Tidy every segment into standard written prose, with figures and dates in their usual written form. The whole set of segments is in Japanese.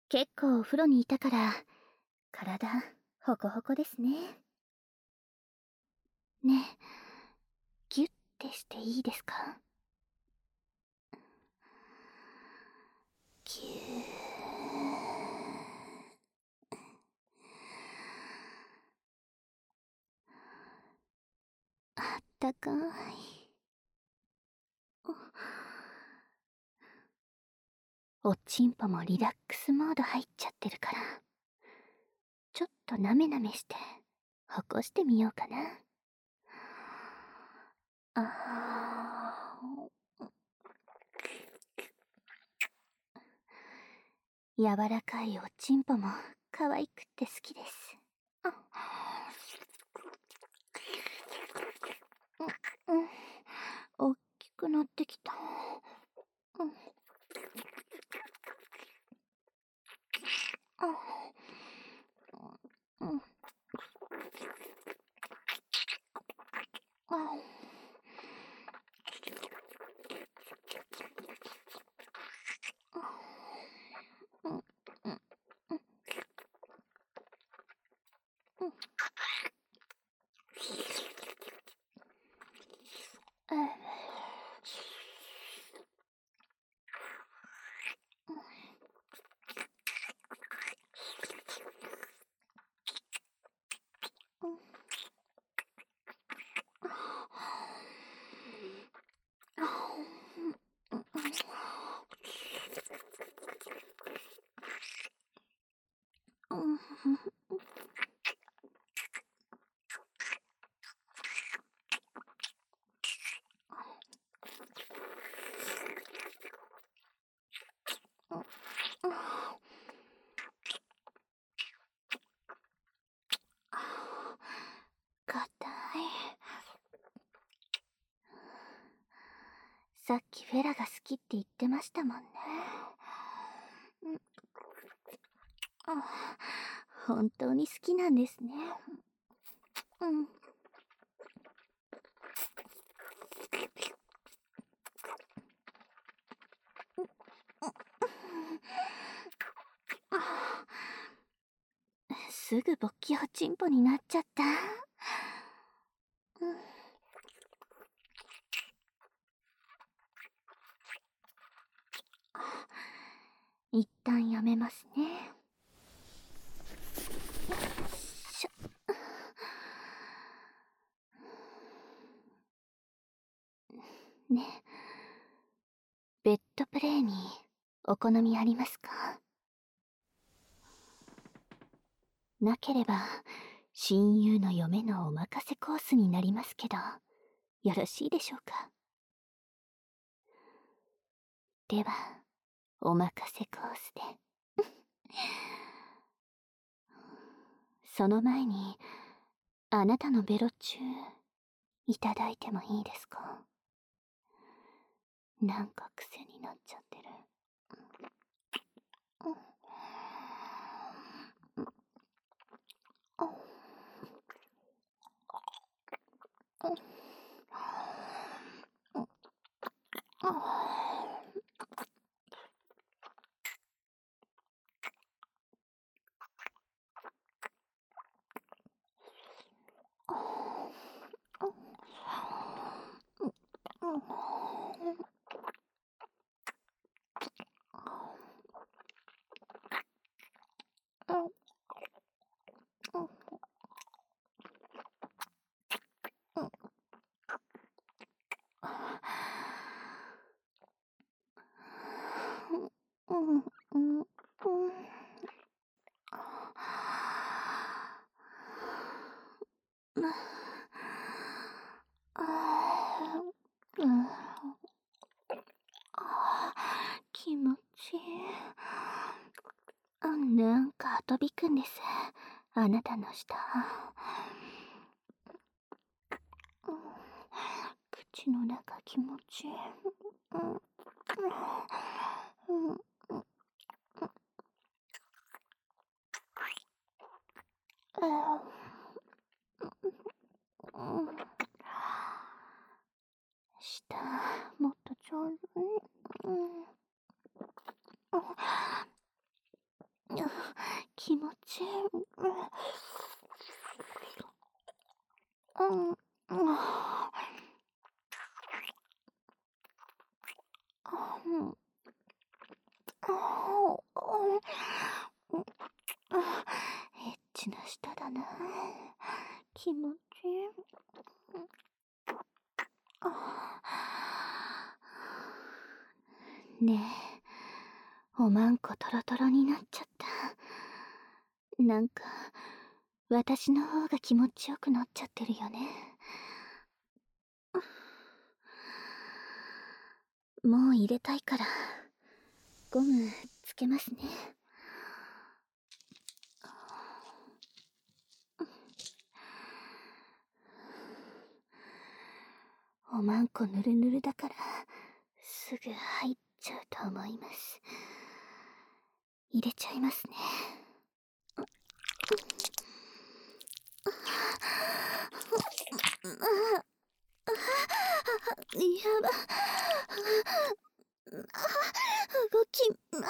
結構お風呂にいたから、体、ホコホコですね。ねえ、ギュッてしていいですか？ぎゅー。あったかい。おちんぽもリラックスモード入っちゃってるから、ちょっとなめなめして、起こしてみようかな。柔らかいおちんぽも可愛くって好きです。うん、大きくなってきた。うん、うん、うん、うん、うん、うん、硬い。さっきフェラが好きって言ってましたもんね。うん、本当に好きなんですね。うん。すぐ勃起おちんぽになっちゃった。うん、一旦やめますね。しょ。ね、ベッドプレイにお好みありますか？なければ親友の嫁のお任せコースになりますけど、よろしいでしょうか？ではお任せコースで。その前にあなたのベロチューいただいてもいいですか？なんか癖になっちゃってる。うん、うん、うん、うん、うん、うん、気持ちいい。なんか飛びくんです。あなたの舌。口の中気持ちいい。舌、もっと上手に。 気持ちいい。うん、うん、エッチな舌だな。気持ちいい。ねえ、おまんこトロトロになっちゃった。なんか、私の方が気持ちよくなっちゃってるよね。もう入れたいから、ゴムつけますね。おまんこぬるぬるだから、すぐ入っちゃうと思います。入れちゃいますね。やば。動きます。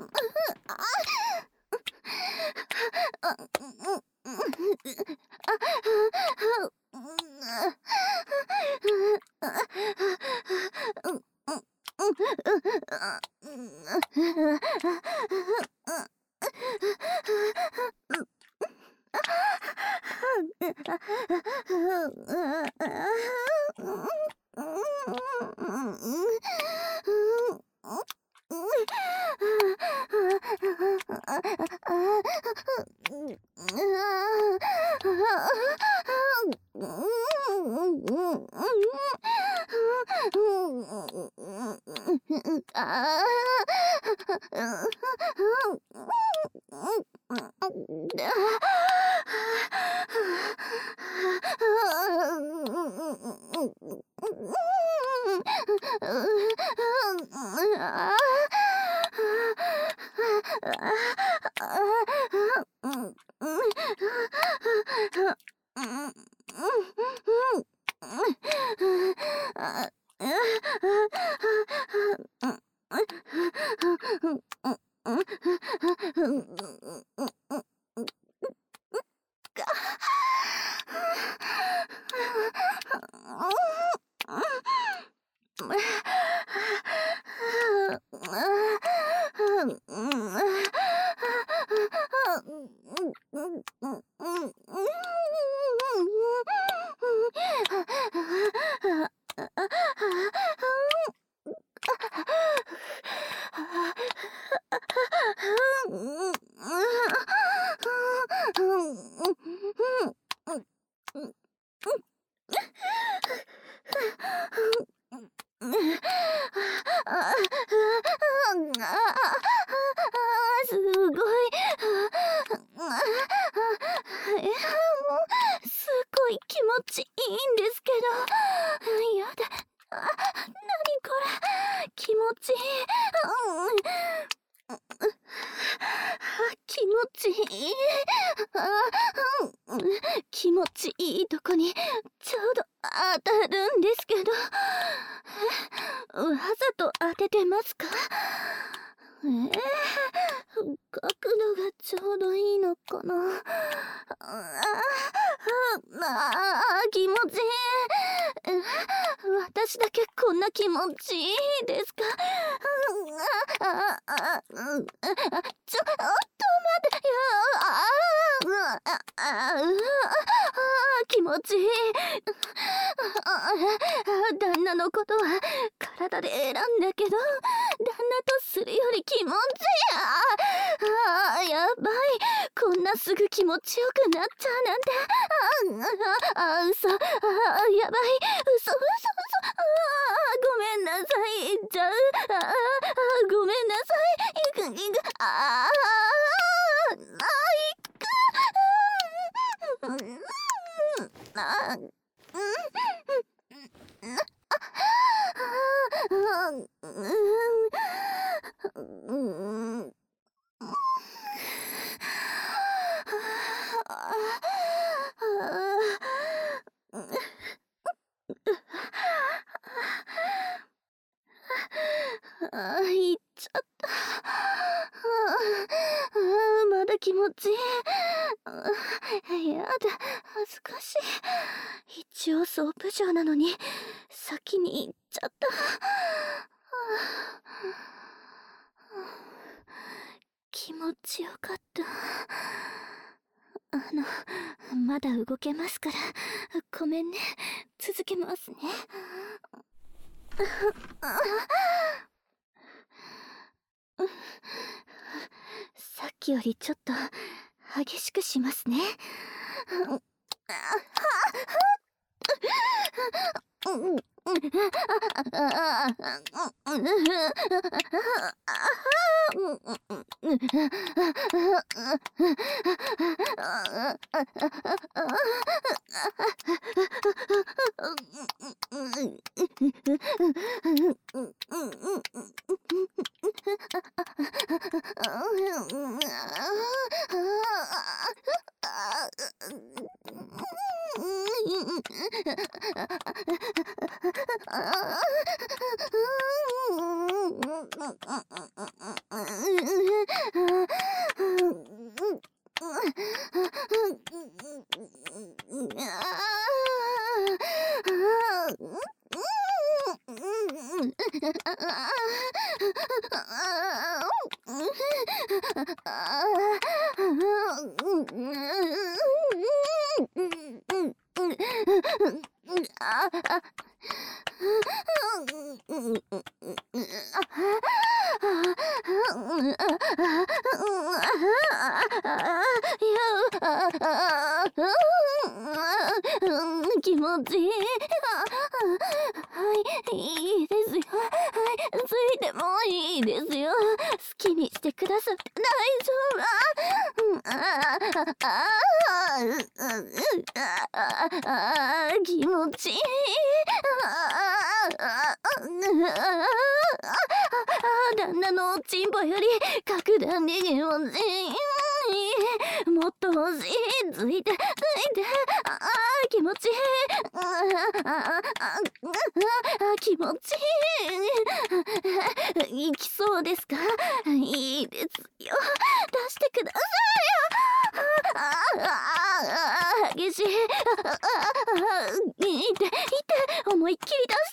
すごい。すごい気持ちいいんですけど。やだ。なにこれ。気持ちいい。気持ちいい。気持ちいいとこにちょうど当たるんですけど。わざと当ててますか？角度がちょうどいいのかな。気持ちいい。私だけこんな気持ちいいですか？ちょっと待ってよ。気持ちいい。旦那のことは体で選んだけど、旦那とするより気持ちいい。やばい。こんなすぐ気持ちよくなっちゃうなんて。嘘。やばい。嘘。ごめんなさい。言っちゃう。ごめんなさい。行っちゃった。まだ気持ちいい。やだ、恥ずかしい。一応ソープ嬢なのに先に行っちゃった。気持ちよかった。まだ動けますから、ごめんね。続けますね。さっきよりちょっと激しくしますね。気持ちいい。はい、いいですよ。はい、ついてもいいですよ。好きにしてくださって大丈夫。気持ちいい。旦那のおちんぽより格段に気持ちいい。もっと欲しい。ついて気持ちいい。気持ちいい。行きそうですか？いいですよ。出してくださいよ。激しい。いて思いっきり出して。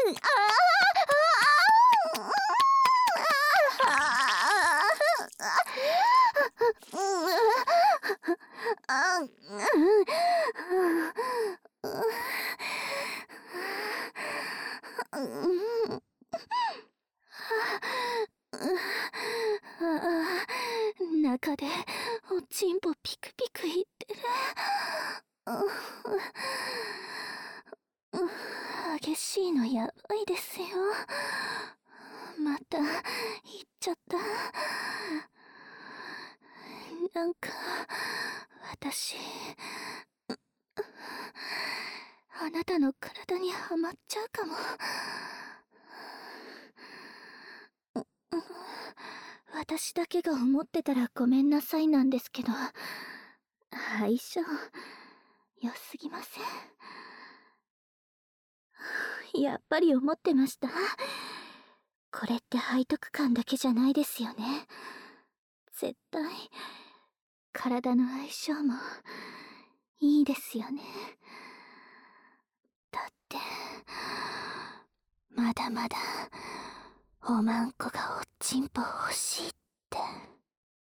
中でおちんぽピクピクいってる。激しいのやばいですよ。また行っちゃった。なんか私あなたの体にはまっちゃうかも。私だけが思ってたらごめんなさいなんですけど、相性良すぎません？やっぱり思ってました。これって背徳感だけじゃないですよね。絶対体の相性もいいですよね。だってまだまだおまんこがおちんぽ欲しいって